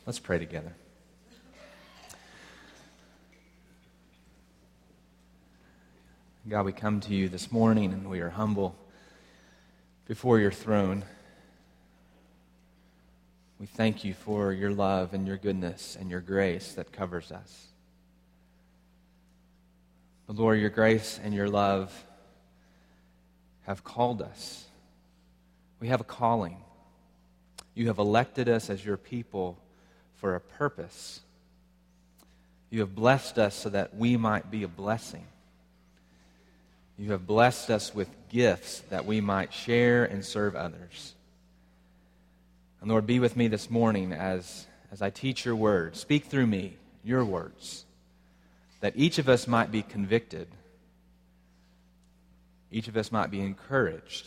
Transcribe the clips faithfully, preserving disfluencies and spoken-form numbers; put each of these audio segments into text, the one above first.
Let's pray together. God, we come to you this morning and we are humble before your throne. We thank you for your love and your goodness and your grace that covers us. But Lord, your grace and your love have called us. We have a calling. You have elected us as your people for a purpose. You have blessed us so that we might be a blessing. You have blessed us with gifts that we might share and serve others. And Lord, be with me this morning as, as I teach your word. Speak through me, your words, that each of us might be convicted. Each of us might be encouraged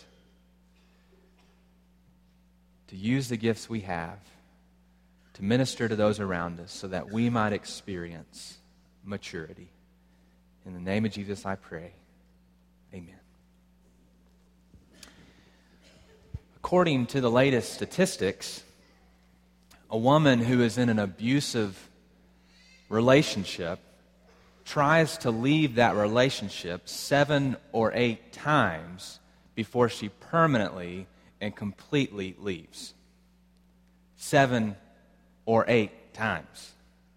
to use the gifts we have to minister to those around us so that we might experience maturity. In the name of Jesus, I pray. Amen. According to the latest statistics, a woman who is in an abusive relationship tries to leave that relationship seven or eight times before she permanently and completely leaves. Seven or eight times.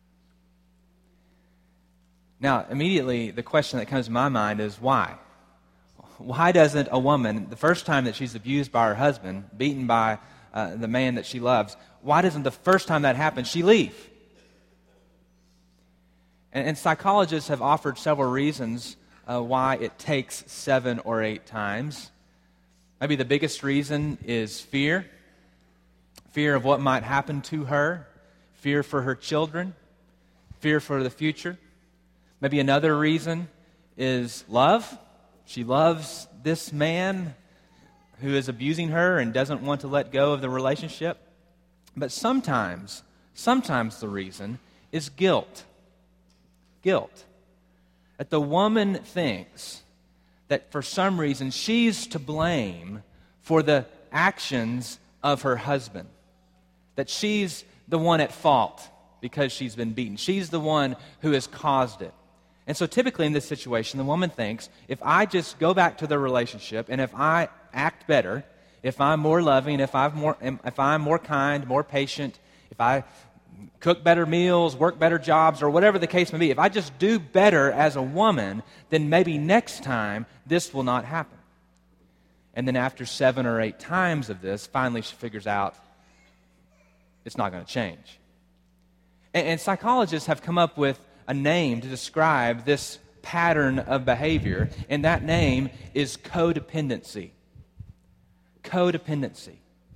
Now, immediately, the question that comes to my mind is why? Why doesn't a woman, the first time that she's abused by her husband, beaten by uh, the man that she loves, why doesn't the first time that happens she leave? And, and psychologists have offered several reasons uh, why it takes seven or eight times. Maybe the biggest reason is fear. Fear of what might happen to her. Fear for her children. Fear for the future. Maybe another reason is love. She loves this man who is abusing her and doesn't want to let go of the relationship. But sometimes, sometimes the reason is guilt. Guilt. That the woman thinks that for some reason she's to blame for the actions of her husband. That she's the one at fault because she's been beaten. She's the one who has caused it. And so typically in this situation, the woman thinks, if I just go back to the relationship and if I act better, if I'm more loving, if I'm more, if I'm more kind, more patient, if I cook better meals, work better jobs, or whatever the case may be, if I just do better as a woman, then maybe next time this will not happen. And then after seven or eight times of this, finally she figures out it's not going to change. And, and psychologists have come up with a name to describe this pattern of behavior, and that name is codependency. Codependency.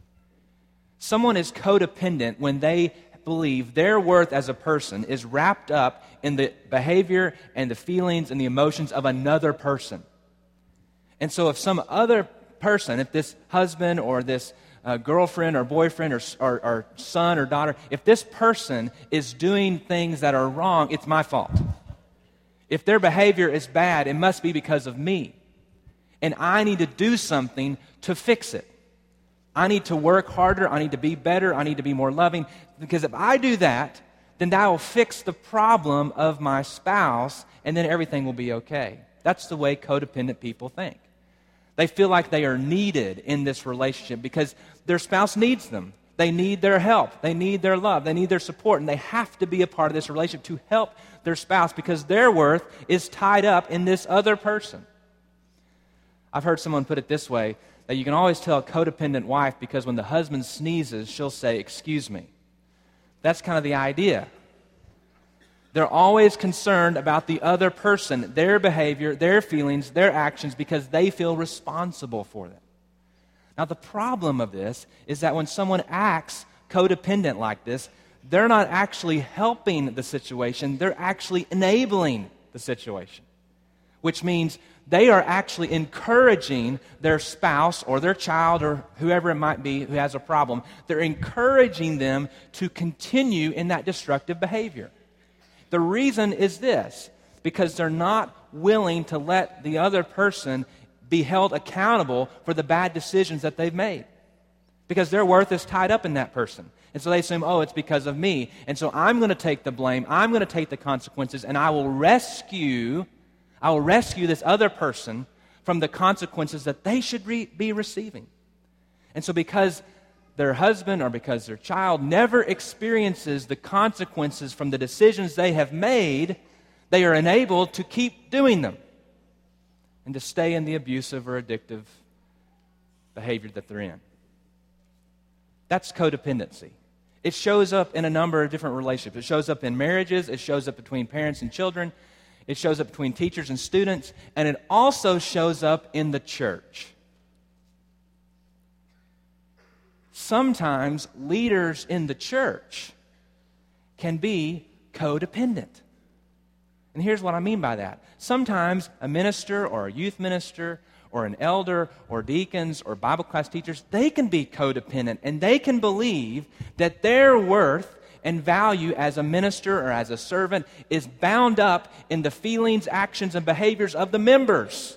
Someone is codependent when they believe their worth as a person is wrapped up in the behavior and the feelings and the emotions of another person. And so if some other person, if this husband or this uh, girlfriend or boyfriend or, or, or son or daughter, if this person is doing things that are wrong, it's my fault. If their behavior is bad, it must be because of me. And I need to do something to fix it. I need to work harder. I need to be better. I need to be more loving. Because if I do that, then that will fix the problem of my spouse, and then everything will be okay. That's the way codependent people think. They feel like they are needed in this relationship because their spouse needs them. They need their help. They need their love. They need their support. And they have to be a part of this relationship to help their spouse because their worth is tied up in this other person. I've heard someone put it this way, that you can always tell a codependent wife because when the husband sneezes, she'll say, "Excuse me." That's kind of the idea. They're always concerned about the other person, their behavior, their feelings, their actions, because they feel responsible for them. Now, the problem of this is that when someone acts codependent like this, they're not actually helping the situation, they're actually enabling the situation, which means they are actually encouraging their spouse or their child or whoever it might be who has a problem. They're encouraging them to continue in that destructive behavior. The reason is this, because they're not willing to let the other person be held accountable for the bad decisions that they've made. because their worth is tied up in that person. And so they assume, oh, it's because of me. And so I'm going to take the blame, I'm going to take the consequences, and I will rescue, I will rescue this other person from the consequences that they should re- be receiving. And so because their husband or because their child never experiences the consequences from the decisions they have made, they are enabled to keep doing them and to stay in the abusive or addictive behavior that they're in. That's codependency. It shows up in a number of different relationships. It shows up in marriages. It shows up between parents and children. It shows up between teachers and students. And it also shows up in the church. Sometimes leaders in the church can be codependent. And here's what I mean by that. Sometimes a minister or a youth minister or an elder or deacons or Bible class teachers, they can be codependent, and they can believe that their worth and value as a minister or as a servant is bound up in the feelings, actions, and behaviors of the members.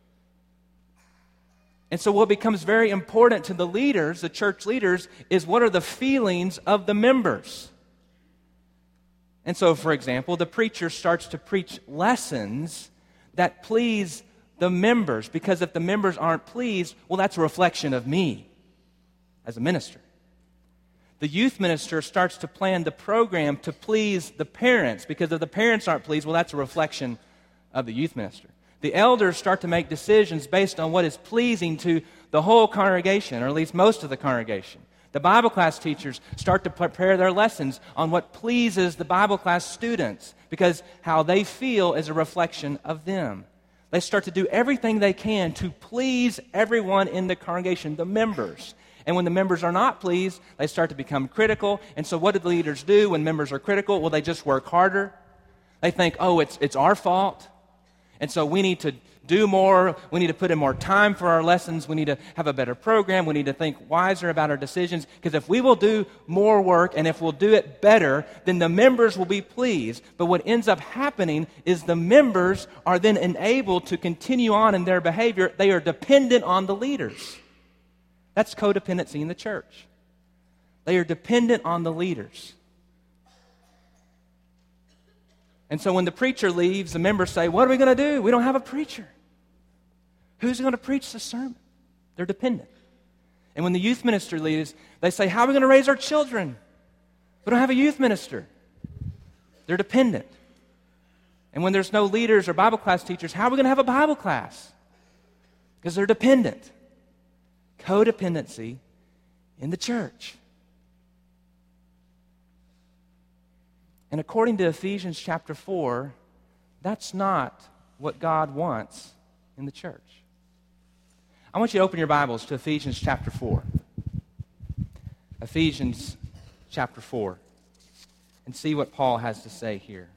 And so what becomes very important to the leaders, the church leaders, is what are the feelings of the members. And so, for example, the preacher starts to preach lessons that please the members, because if the members aren't pleased, well, that's a reflection of me as a minister. The youth minister starts to plan the program to please the parents, because if the parents aren't pleased, well, that's a reflection of the youth minister. The elders start to make decisions based on what is pleasing to the whole congregation, or at least most of the congregation. The Bible class teachers start to prepare their lessons on what pleases the Bible class students, because how they feel is a reflection of them. They start to do everything they can to please everyone in the congregation, the members. And when the members are not pleased, they start to become critical. And so what do the leaders do when members are critical? Well, they just work harder. They think, oh, it's it's our fault. And so we need to do more. We need to put in more time for our lessons. We need to have a better program. We need to think wiser about our decisions. Because if we will do more work and if we'll do it better, then the members will be pleased. But what ends up happening is the members are then enabled to continue on in their behavior. They are dependent on the leaders. That's codependency in the church. They are dependent on the leaders. And so when the preacher leaves, the members say, what are we going to do? We don't have a preacher. Who's going to preach the sermon? They're dependent. And when the youth minister leaves, they say, how are we going to raise our children? We don't have a youth minister. They're dependent. And when there's no leaders or Bible class teachers, how are we going to have a Bible class? Because they're dependent. Codependency in the church. And according to Ephesians chapter four, that's not what God wants in the church. I want you to open your Bibles to Ephesians chapter four. Ephesians chapter four. And see what Paul has to say here.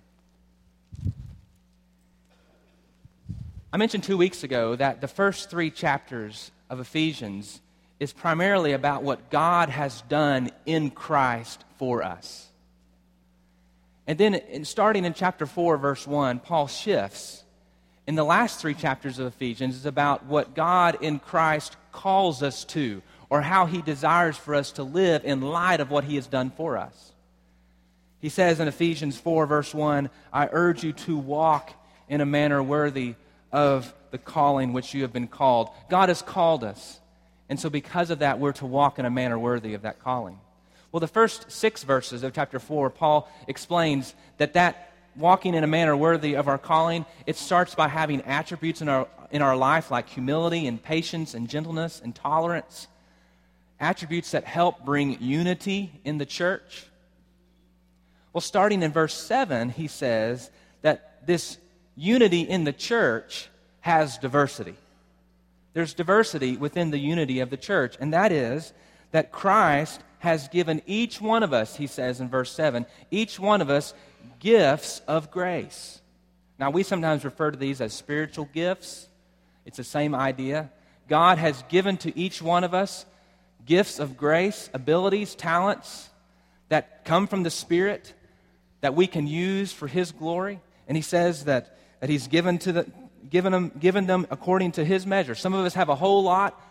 I mentioned two weeks ago that the first three chapters of Ephesians is primarily about what God has done in Christ for us. And then in, starting in chapter four, verse one, Paul shifts. In the last three chapters of Ephesians is about what God in Christ calls us to, or how he desires for us to live in light of what he has done for us. He says in Ephesians four, verse one, I urge you to walk in a manner worthy of the calling which you have been called. God has called us. And so because of that, we're to walk in a manner worthy of that calling. Well, the first six verses of chapter four, Paul explains that that walking in a manner worthy of our calling, it starts by having attributes in our in our life like humility and patience and gentleness and tolerance, attributes that help bring unity in the church. Well, starting in verse seven, he says that this unity in the church has diversity. There's diversity within the unity of the church, and that is that Christ has given each one of us, he says in verse seven, each one of us gifts of grace. Now, we sometimes refer to these as spiritual gifts. It's the same idea. God has given to each one of us gifts of grace, abilities, talents that come from the Spirit that we can use for his glory. And he says that, that he's given to the given them, given them according to his measure. Some of us have a whole lot,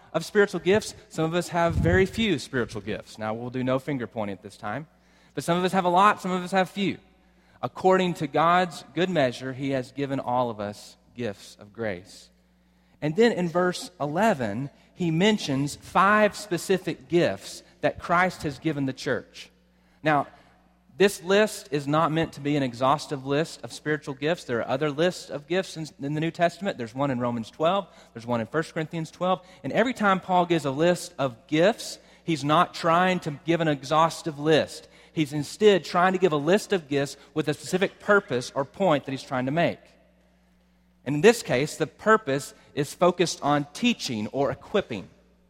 of spiritual gifts. Some of us have very few spiritual gifts. Now, we'll do no finger pointing at this time. But some of us have a lot, some of us have few. According to God's good measure, He has given all of us gifts of grace. And then in verse eleven, he mentions five specific gifts that Christ has given the church. Now, this list is not meant to be an exhaustive list of spiritual gifts. There are other lists of gifts in, in the New Testament. There's one in Romans twelve. There's one in First Corinthians twelve. And every time Paul gives a list of gifts, he's not trying to give an exhaustive list. He's instead trying to give a list of gifts with a specific purpose or point that he's trying to make. And in this case, the purpose is focused on teaching or equipping.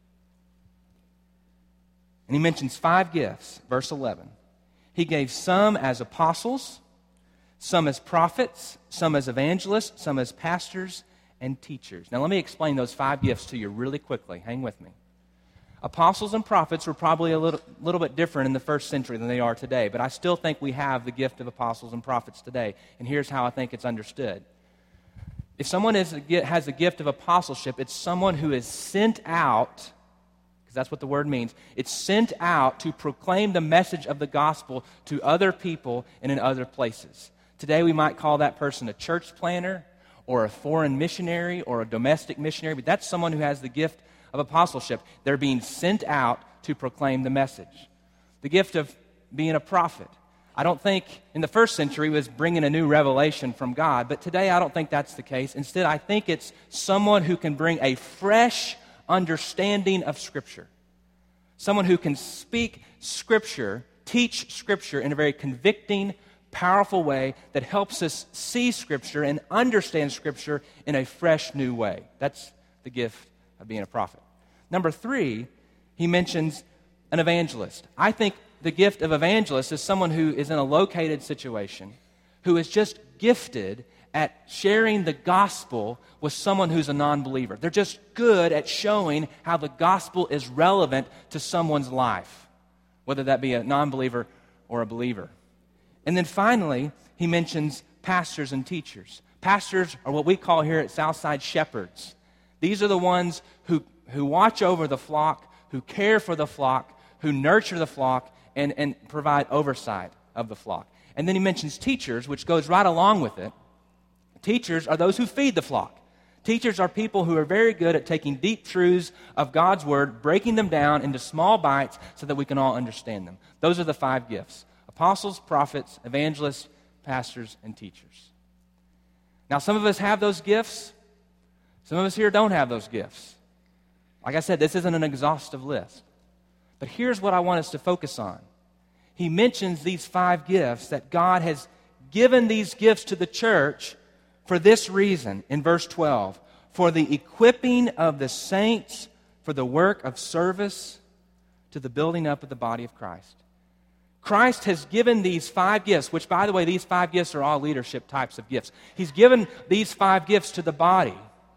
And he mentions five gifts, verse eleven. He gave some as apostles, some as prophets, some as evangelists, some as pastors and teachers. Now let me explain those five gifts to you really quickly. Hang with me. Apostles and prophets were probably a little, little bit different in the first century than they are today, but I still think we have the gift of apostles and prophets today. And here's how I think it's understood. If someone is a, has a gift of apostleship, it's someone who is sent out, because that's what the word means. It's sent out to proclaim the message of the gospel to other people and in other places. Today we might call that person a church planter or a foreign missionary or a domestic missionary, but that's someone who has the gift of apostleship. They're being sent out to proclaim the message. The gift of being a prophet. I don't think in the first century was bringing a new revelation from God, but today I don't think that's the case. Instead, I think it's someone who can bring a fresh understanding of Scripture. Someone who can speak Scripture, teach Scripture in a very convicting, powerful way that helps us see Scripture and understand Scripture in a fresh new way. That's the gift of being a prophet. Number three, he mentions an evangelist. I think the gift of evangelist is someone who is in a located situation, who is just gifted at sharing the gospel with someone who's a non-believer. They're just good at showing how the gospel is relevant to someone's life, whether that be a non-believer or a believer. And then finally, he mentions pastors and teachers. Pastors are what we call here at Southside shepherds. These are the ones who, who watch over the flock, who care for the flock, who nurture the flock, and, and provide oversight of the flock. And then he mentions teachers, which goes right along with it. Teachers are those who feed the flock. Teachers are people who are very good at taking deep truths of God's Word, breaking them down into small bites so that we can all understand them. Those are the five gifts: apostles, prophets, evangelists, pastors, and teachers. Now, some of us have those gifts. Some of us here don't have those gifts. Like I said, this isn't an exhaustive list. But here's what I want us to focus on. He mentions these five gifts, that God has given these gifts to the church for this reason in verse twelve. For the equipping of the saints for the work of service to the building up of the body of Christ. Christ has given these five gifts, which, by the way, these five gifts are all leadership types of gifts. He's given these five gifts to the body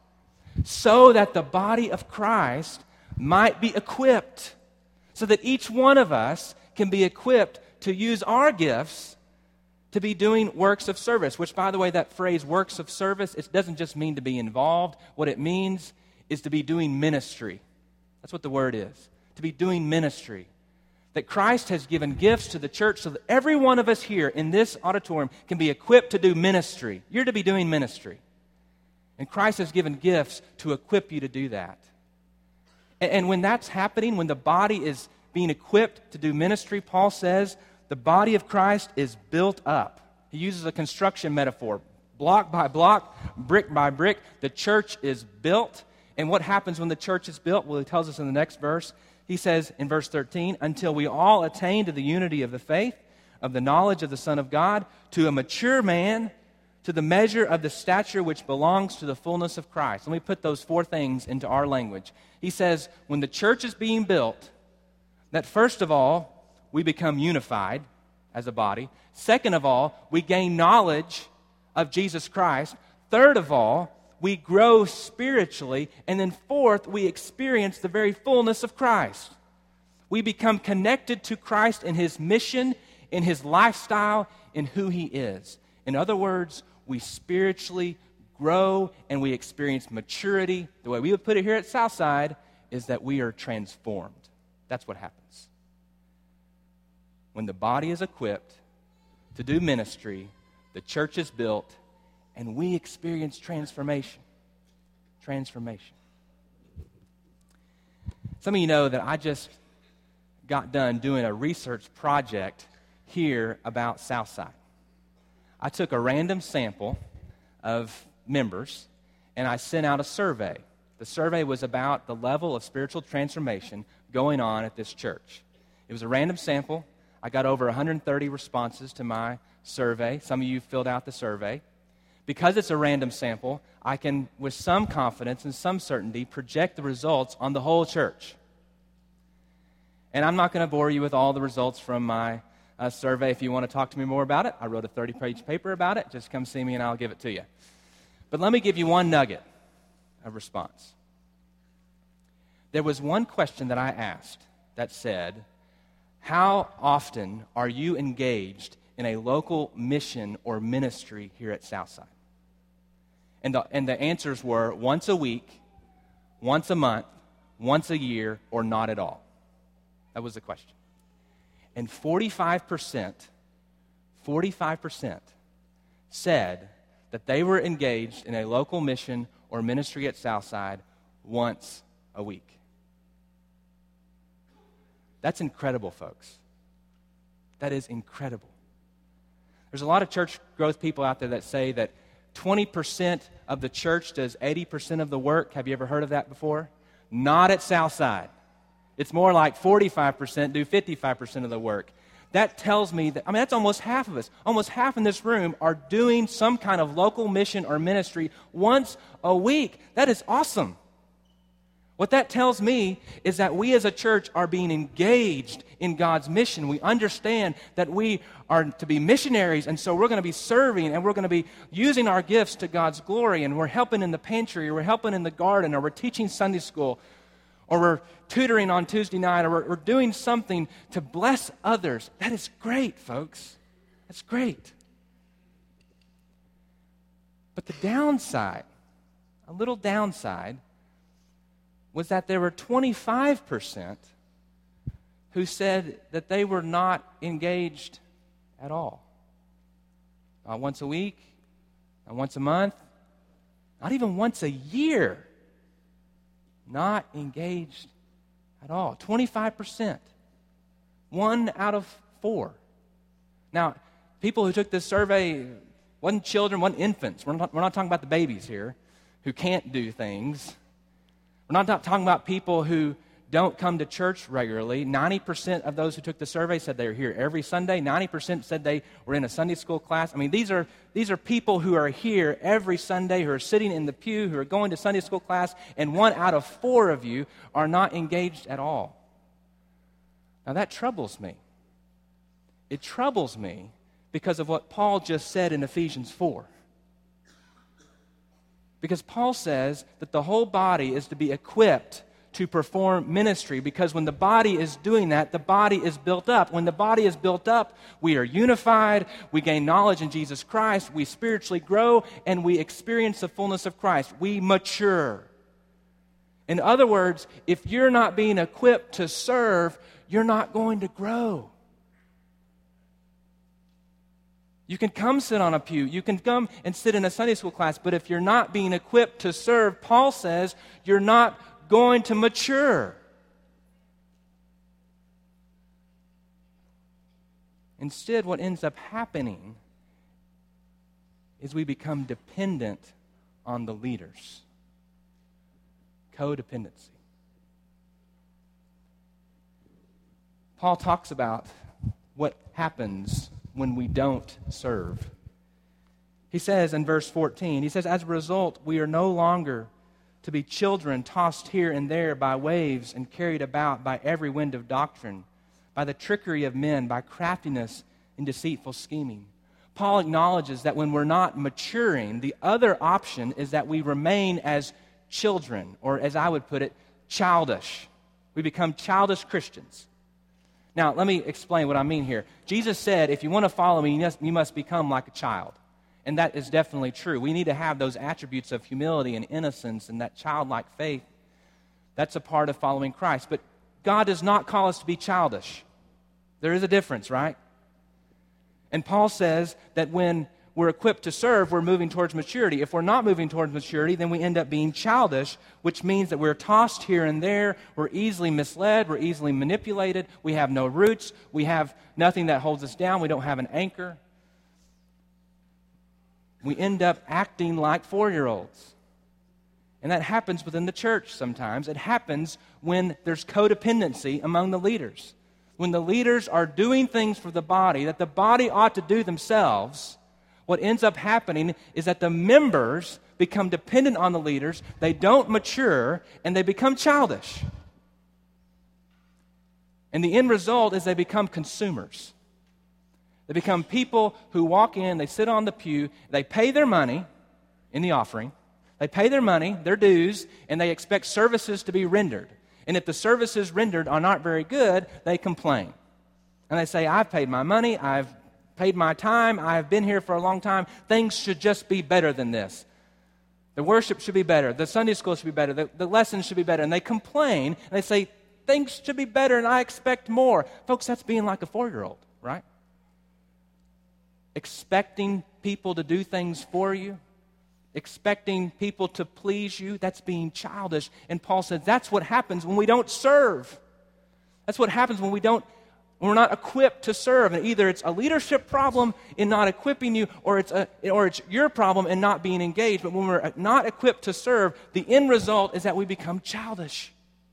so that the body of Christ might be equipped, so that each one of us can be equipped to use our gifts to be doing works of service, which, by the way, that phrase, works of service, it doesn't just mean to be involved. What it means is to be doing ministry. That's what the word is, to be doing ministry. That Christ has given gifts to the church so that every one of us here in this auditorium can be equipped to do ministry. You're to be doing ministry. And Christ has given gifts to equip you to do that. And, and when that's happening, when the body is being equipped to do ministry, Paul says the body of Christ is built up. He uses a construction metaphor. Block by block, brick by brick, the church is built. And what happens when the church is built? Well, he tells us in the next verse. He says in verse thirteen, until we all attain to the unity of the faith, of the knowledge of the Son of God, to a mature man, to the measure of the stature which belongs to the fullness of Christ. Let me put those four things into our language. He says, when the church is being built, that first of all, we become unified as a body. Second of all, we gain knowledge of Jesus Christ. Third of all, we grow spiritually. And then fourth, we experience the very fullness of Christ. We become connected to Christ in His mission, in His lifestyle, in who He is. In other words, we spiritually grow and we experience maturity. The way we would put it here at Southside is that we are transformed. That's what happens. When the body is equipped to do ministry, the church is built, and we experience transformation. Transformation. Some of you know that I just got done doing a research project here about Southside. I took a random sample of members, and I sent out a survey. The survey was about the level of spiritual transformation going on at this church. It was a random sample. I got over one hundred thirty responses to my survey. Some of you filled out the survey. Because it's a random sample, I can, with some confidence and some certainty, project the results on the whole church. And I'm not going to bore you with all the results from my uh, survey. If you want to talk to me more about it, I wrote a thirty-page paper about it. Just come see me and I'll give it to you. But let me give you one nugget of response. There was one question that I asked that said, how often are you engaged in a local mission or ministry here at Southside? And the, and the answers were once a week, once a month, once a year, or not at all. That was the question. And forty-five percent, forty-five percent said that they were engaged in a local mission or ministry at Southside once a week. That's incredible, folks. That is incredible. There's a lot of church growth people out there that say that twenty percent of the church does eighty percent of the work. Have you ever heard of that before? Not at Southside. It's more like forty-five percent do fifty-five percent of the work. That tells me that, I mean, that's almost half of us. Almost half in this room are doing some kind of local mission or ministry once a week. That is awesome. What that tells me is that we as a church are being engaged in God's mission. We understand that we are to be missionaries, and so we're going to be serving, and we're going to be using our gifts to God's glory, and we're helping in the pantry, or we're helping in the garden, or we're teaching Sunday school, or we're tutoring on Tuesday night, or we're, we're doing something to bless others. That is great, folks. That's great. But the downside, a little downside, was that there were twenty-five percent who said that they were not engaged at all. Not once a week, not once a month, not even once a year. Not engaged at all. twenty-five percent. One out of four. Now, people who took this survey wasn't children, wasn't infants. We're not, we're not talking about the babies here who can't do things. We're not talking about people who don't come to church regularly. ninety percent of those who took the survey said they were here every Sunday. ninety percent said they were in a Sunday school class. I mean, these are these are people who are here every Sunday, who are sitting in the pew, who are going to Sunday school class, and one out of four of you are not engaged at all. Now, that troubles me. It troubles me because of what Paul just said in Ephesians four. Because Paul says that the whole body is to be equipped to perform ministry, because when the body is doing that, the body is built up. When the body is built up, we are unified, we gain knowledge in Jesus Christ, we spiritually grow, and we experience the fullness of Christ. We mature. In other words, if you're not being equipped to serve, you're not going to grow. You can come sit on a pew. You can come and sit in a Sunday school class. But if you're not being equipped to serve, Paul says you're not going to mature. Instead, what ends up happening is we become dependent on the leaders. Codependency. Paul talks about what happens when we don't serve. He says in verse fourteen, he says, as a result, we are no longer to be children tossed here and there by waves and carried about by every wind of doctrine, by the trickery of men, by craftiness and deceitful scheming. Paul acknowledges that when we're not maturing, the other option is that we remain as children, or as I would put it, childish. We become childish Christians. Now, let me explain what I mean here. Jesus said, if you want to follow me, you must, you must become like a child. And that is definitely true. We need to have those attributes of humility and innocence and that childlike faith. That's a part of following Christ. But God does not call us to be childish. There is a difference, right? And Paul says that when we're equipped to serve, we're moving towards maturity. If we're not moving towards maturity, then we end up being childish, which means that we're tossed here and there, we're easily misled, we're easily manipulated, we have no roots, we have nothing that holds us down, we don't have an anchor. We end up acting like four-year-olds. And that happens within the church sometimes. It happens when there's codependency among the leaders. When the leaders are doing things for the body that the body ought to do themselves, what ends up happening is that the members become dependent on the leaders, they don't mature, and they become childish. And the end result is they become consumers. They become people who walk in, they sit on the pew, they pay their money in the offering, they pay their money, their dues, and they expect services to be rendered. And if the services rendered are not very good, they complain. And they say, I've paid my money, I've paid my time, I've been here for a long time, things should just be better than this. The worship should be better, the Sunday school should be better, the, the lessons should be better. And they complain, and they say, things should be better and I expect more. Folks, that's being like a four-year-old, right? Expecting people to do things for you, expecting people to please you, that's being childish. And Paul says that's what happens when we don't serve. That's what happens when we don't, when we're not equipped to serve. And either it's a leadership problem in not equipping you, or it's a, or it's your problem in not being engaged. But when we're not equipped to serve, the end result is that we become childish.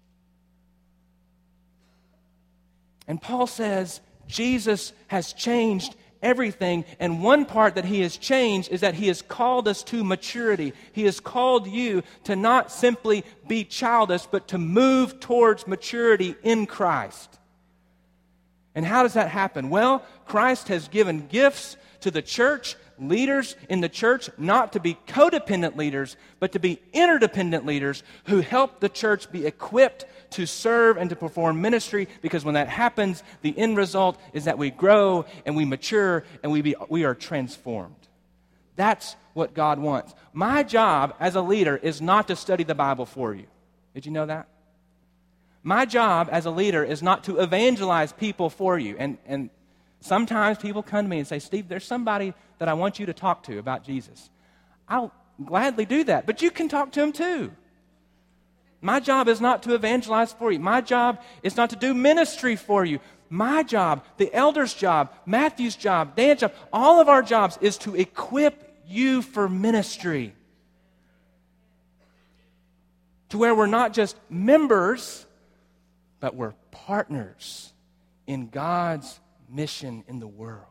And Paul says Jesus has changed everything, and one part that he has changed is that he has called us to maturity. He has called you to not simply be childish, but to move towards maturity in Christ. And how does that happen? Well, Christ has given gifts to the church, leaders in the church, not to be codependent leaders, but to be interdependent leaders who help the church be equipped to serve and to perform ministry, because when that happens, the end result is that we grow and we mature and we, be, we are transformed. That's what God wants. My job as a leader is not to study the Bible for you. Did you know that? My job as a leader is not to evangelize people for you. And, and sometimes people come to me and say, Steve, there's somebody that I want you to talk to about Jesus. I'll gladly do that, but you can talk to him too. My job is not to evangelize for you. My job is not to do ministry for you. My job, the elder's job, Matthew's job, Dan's job, all of our jobs is to equip you for ministry. To where we're not just members, but we're partners in God's mission in the world.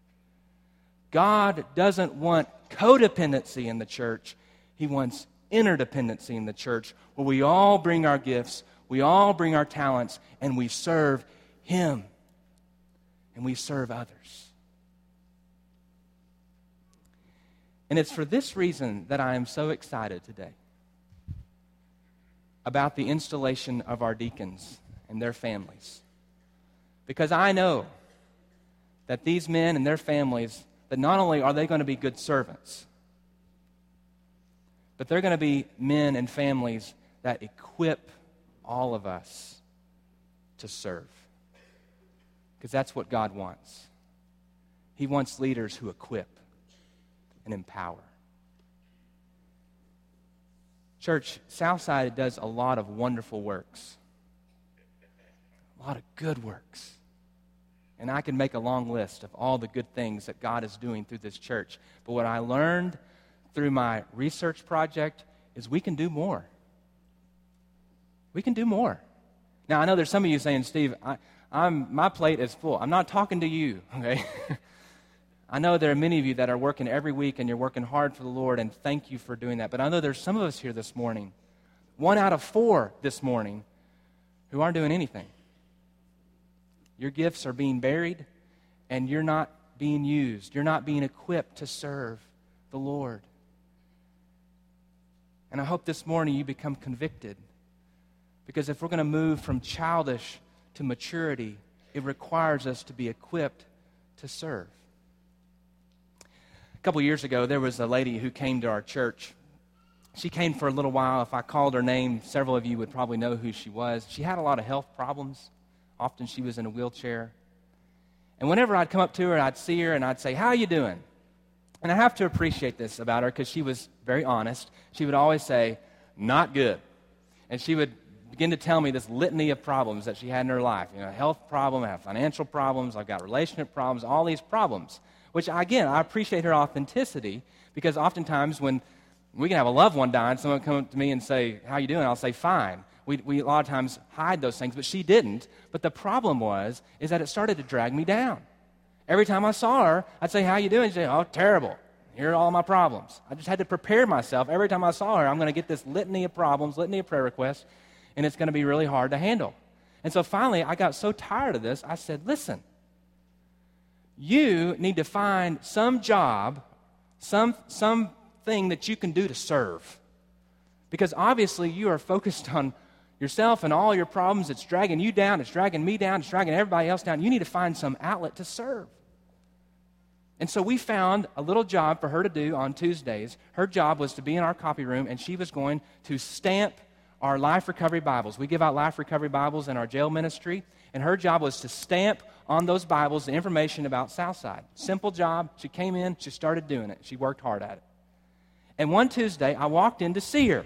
God doesn't want codependency in the church. He wants interdependency in the church, where we all bring our gifts, we all bring our talents, and we serve Him, and we serve others. And it's for this reason that I am so excited today about the installation of our deacons and their families. Because I know that these men and their families, that not only are they going to be good servants, but they're going to be men and families that equip all of us to serve. Because that's what God wants. He wants leaders who equip and empower. Church, Southside does a lot of wonderful works. A lot of good works. And I can make a long list of all the good things that God is doing through this church. But what I learned through my research project is we can do more. We can do more. Now, I know there's some of you saying, Steve, I, I'm, my plate is full. I'm not talking to you, okay? I know there are many of you that are working every week and you're working hard for the Lord, and thank you for doing that. But I know there's some of us here this morning, one out of four this morning, who aren't doing anything. Your gifts are being buried, and you're not being used. You're not being equipped to serve the Lord. And I hope this morning you become convicted. Because if we're going to move from childish to maturity, it requires us to be equipped to serve. A couple years ago, there was a lady who came to our church, She came for a little while. If I called her name, several of you would probably know who she was. She had a lot of health problems. Often she was in a wheelchair. And whenever I'd come up to her, I'd see her, and I'd say, "How are you doing?" And I have to appreciate this about her because she was very honest. She would always say, "Not good." And she would begin to tell me this litany of problems that she had in her life. You know, health problem, I have financial problems, I've got relationship problems, all these problems. Which, again, I appreciate her authenticity because oftentimes when we can have a loved one die and someone come up to me and say, "How you doing?" I'll say, "Fine." We, we a lot of times hide those things, but she didn't. But the problem was, is that it started to drag me down. Every time I saw her, I'd say, "How you doing?" She'd say, "Oh, terrible. Here are all my problems." I just had to prepare myself. Every time I saw her, I'm going to get this litany of problems, litany of prayer requests, and it's going to be really hard to handle. And so finally, I got so tired of this, I said, "Listen, you need to find some job, some something that you can do to serve. Because obviously you are focused on yourself and all your problems. It's dragging you down, it's dragging me down, it's dragging everybody else down. You need to find some outlet to serve." And so we found a little job for her to do on Tuesdays. Her job was to be in our copy room, and she was going to stamp our Life Recovery Bibles. We give out Life Recovery Bibles in our jail ministry, and her job was to stamp on those Bibles the information about Southside. Simple job. She came in, she started doing it. She worked hard at it. And one Tuesday, I walked in to see her.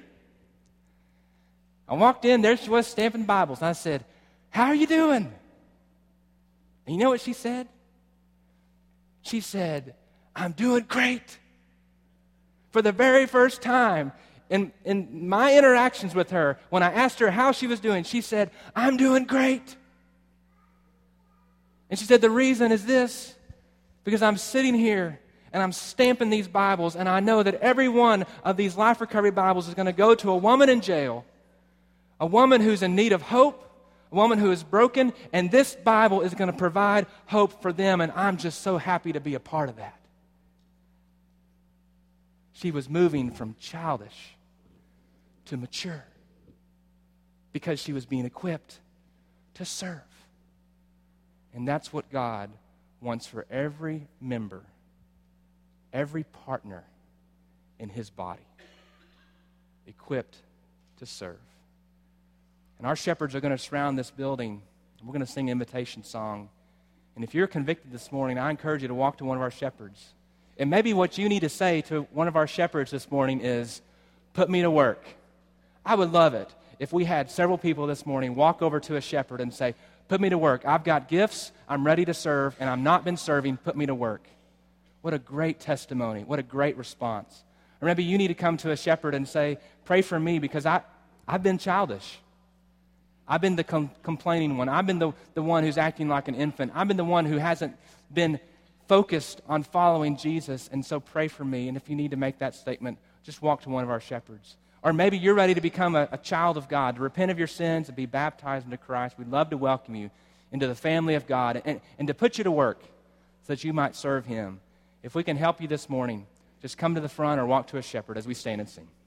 I walked in, there she was stamping Bibles. And I said, "How are you doing?" And you know what she said? She said, "I'm doing great." For the very first time in, in my interactions with her, when I asked her how she was doing, she said, "I'm doing great." And she said, "The reason is this, because I'm sitting here and I'm stamping these Bibles, and I know that every one of these Life Recovery Bibles is going to go to a woman in jail, a woman who's in need of hope, a woman who is broken, and this Bible is going to provide hope for them, and I'm just so happy to be a part of that." She was moving from childish to mature because she was being equipped to serve. And that's what God wants for every member, every partner in His body, equipped to serve. And our shepherds are going to surround this building, and we're going to sing an invitation song. And if you're convicted this morning, I encourage you to walk to one of our shepherds. And maybe what you need to say to one of our shepherds this morning is, "Put me to work." I would love it if we had several people this morning walk over to a shepherd and say, "Put me to work. I've got gifts, I'm ready to serve, and I've not been serving. Put me to work." What a great testimony. What a great response. Or maybe you need to come to a shepherd and say, "Pray for me because I, I've been childish. I've been the com- complaining one. I've been the, the one who's acting like an infant. I've been the one who hasn't been focused on following Jesus, and so pray for me." And if you need to make that statement, just walk to one of our shepherds. Or maybe you're ready to become a, a child of God, to repent of your sins and be baptized into Christ. We'd love to welcome you into the family of God and, and to put you to work so that you might serve Him. If we can help you this morning, just come to the front or walk to a shepherd as we stand and sing.